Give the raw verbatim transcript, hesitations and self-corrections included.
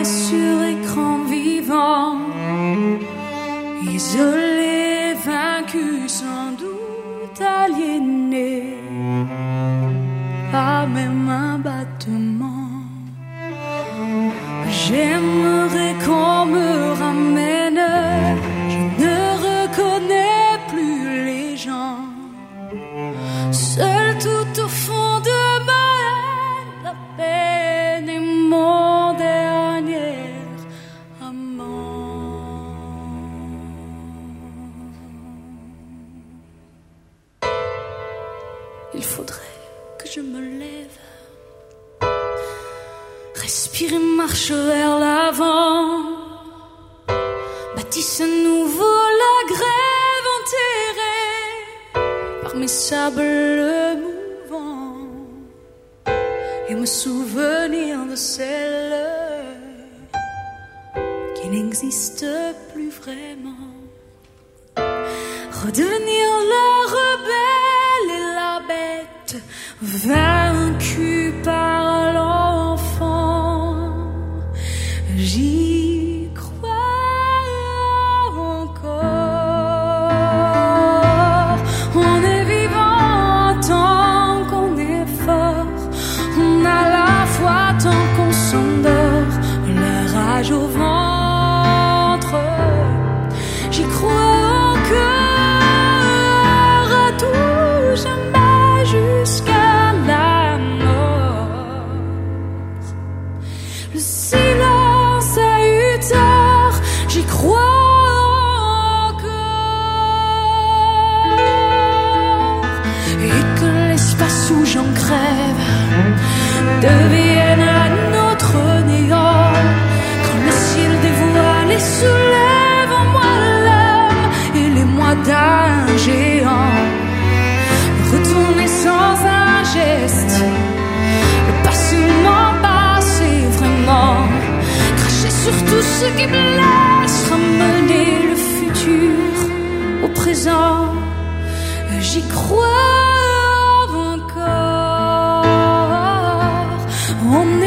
sur écran vivant, isolé, vaincu, sans doute aliéné, pas même un battement. J'aimerais qu'on me ramène, je ne reconnais plus les gens. Seul tout au fond de ma haine, la peine est mon dernier amant. Il faudrait que je me lève, respire et marche vers l'avant, bâtisse à nouveau la grève enterrée par mes sables mouvants et me souvenir de celle qui n'existe plus vraiment. Redevenir la rebelle et la bête vaincue par l'enfant. J'y crois encore. On est vivant tant qu'on est fort. On a la foi tant qu'on s'endort. La rage au ventre. J'y crois encore à tout jamais jusqu'à la mort. Le silence a eu tort, j'y crois encore. Et que l'espace où j'en crève devienne à notre néant. Quand le ciel dévoile et soulève en moi l'âme et les mois d'un géant. Retourner sans un geste, le passé m'embasse et vraiment cracher sur tout ce qui blesse, ramener le futur au présent. J'y crois encore. On